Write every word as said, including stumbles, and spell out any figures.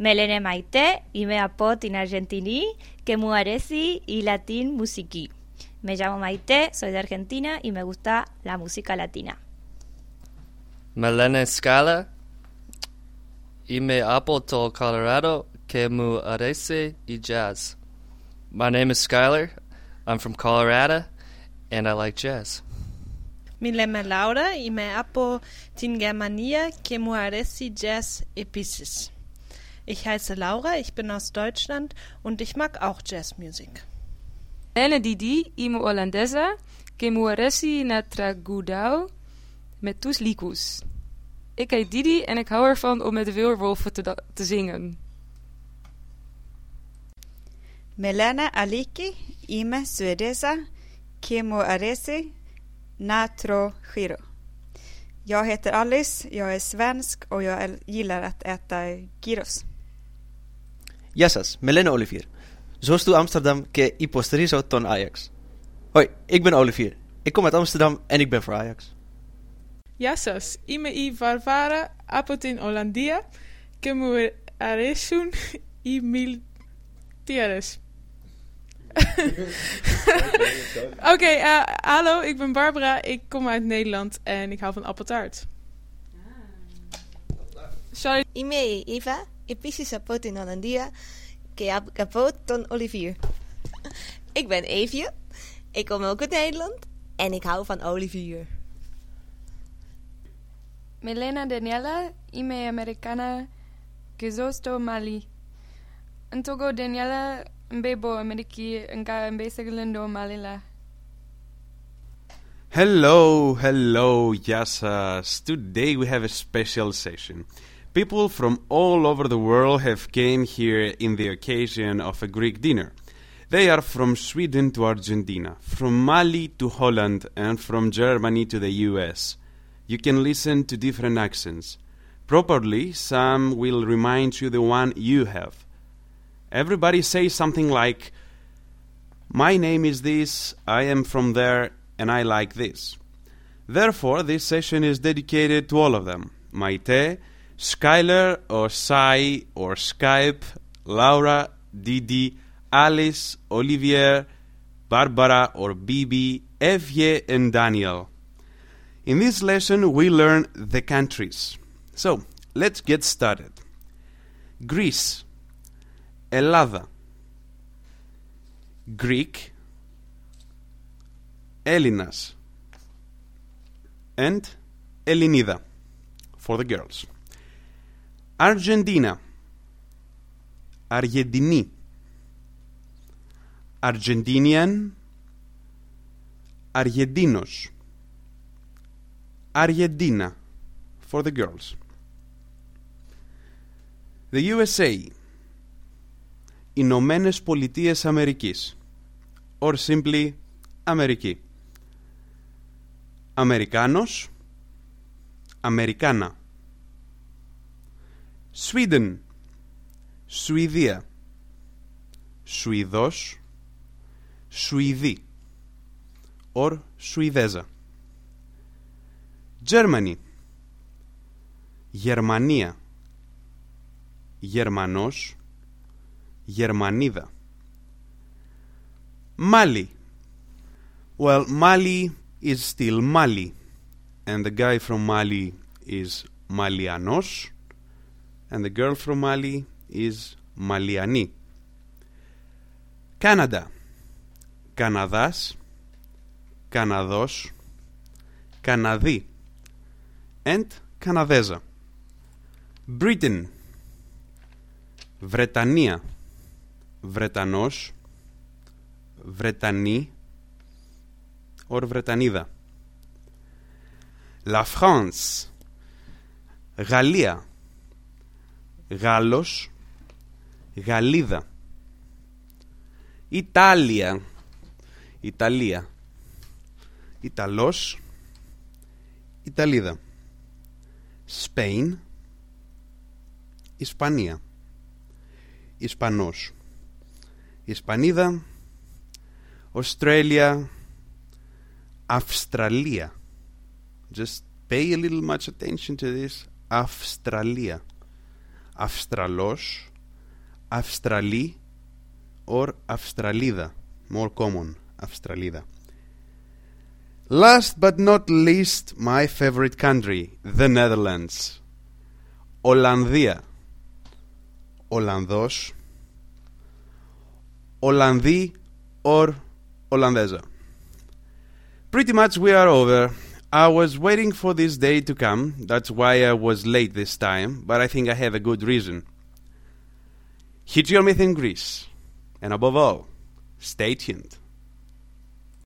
Me lene maite y me apot in argentini, que mu aresi y latín musiqui. Me llamo Maite, soy de Argentina y me gusta la música latina. Me lene Scala y me apoto Colorado, que mu aresi y jazz. My name is Skylar. I'm from Colorado, and I like jazz. Mi name is Laura y me apo tin Germania, que mu aresi jazz episis. Ich heiße Laura, ich bin aus Deutschland und ich mag auch Jazzmusik. Lene Didi y mu Holandesa, que mu aresi na tragudau met tus likus. Ik heet Didi en ik hou ervan om met de weerwolven te, da- te zingen. Melena Aliki, ime suedesa, que mu aresi natro giro. Jag heter Alice, jag är svensk och jag gillar att äta gyros. Yassas, Melena Olivier. Zoals toe Amsterdam, que ipostarizo ton Ajax. Hoi, ik ben Olivier. Ik kom uit Amsterdam en ik ben voor Ajax. Yassas, ime i Varvara, apotin Hollandia, que mu aresun i mil tieres. Oké, okay, uh, hallo, ik ben Barbara, ik kom uit Nederland en ik hou van appeltaart. Sorry. Ime Eva, episis apot in Hollandia, que apot ton Olivier. Ik ben Evie, ik kom ook uit Nederland en ik hou van Olivier. Melena Daniela, ime americana, que zosto Mali. Antogo Daniela, mbebo Ameriki, nka mbesegelendo Malila. Hello, hello, Yassas. Today we have a special session. People from all over the world have came here in the occasion of a Greek dinner. They are from Sweden to Argentina, from Mali to Holland, and from Germany to the U S. You can listen to different accents. Probably some will remind you the one you have. Everybody says something like, my name is this, I am from there, and I like this. Therefore, this session is dedicated to all of them. Maite, Skylar, or Sai, or Skype, Laura, Didi, Alice, Olivier, Barbara, or Bibi, Evie, and Daniel. In this lesson, we learn the countries. So, let's get started. Greece, Ελλάδα. Greek, Έλληνας, and Ελληνίδα for the girls. Argentina, Αργεντινή, Argentinian, Argentinos, Argentina for the girls. The U S A, Ηνωμένες Πολιτείες Αμερικής, or simply Αμερική. Αμερικάνος, Αμερικάνα. Sweden, Σουηδία. Σουηδός, Σουηδή, or Σουηδέζα. Germany, Γερμανία. Γερμανός, Γερμανίδα. Mali. Well, Mali is still Mali, and the guy from Mali is Malianos, and the girl from Mali is Maliani. Canada, Καναδάς, Καναδός, Καναδί, and Καναδέζα. Britain, Βρετανία, Βρετανός, Βρετανή, or Βρετανίδα. La France, Γαλλία, Γάλλος, Γαλλίδα. Ιτάλια, Ιταλία, Ιταλός, Ιταλίδα. Spain, Ισπανία, Ισπανός, Ισπανίδα. Australia, Αυστραλία. Just pay a little much attention to this. Αυστραλία. Αυστραλός, Αυστραλή or Αυστραλίδα, more common, Αυστραλίδα. Last but not least, my favorite country, the Netherlands. Ολλανδία, Ολλανδός, Ολλανδή or Ολλανδέζα. Pretty much we are over. I was waiting for this day to come, that's why I was late this time, but I think I have a good reason. Hit your myth in Greece, and above all, stay tuned.